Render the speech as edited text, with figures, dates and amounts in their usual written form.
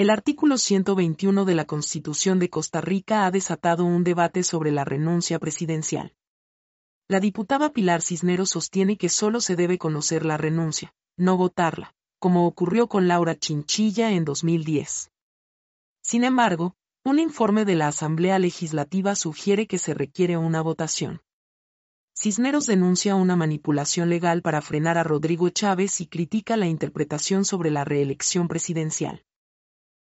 El artículo 121 de la Constitución de Costa Rica ha desatado un debate sobre la renuncia presidencial. La diputada Pilar Cisneros sostiene que solo se debe conocer la renuncia, no votarla, como ocurrió con Laura Chinchilla en 2010. Sin embargo, un informe de la Asamblea Legislativa sugiere que se requiere una votación. Cisneros denuncia una manipulación legal para frenar a Rodrigo Chávez y critica la interpretación sobre la reelección presidencial.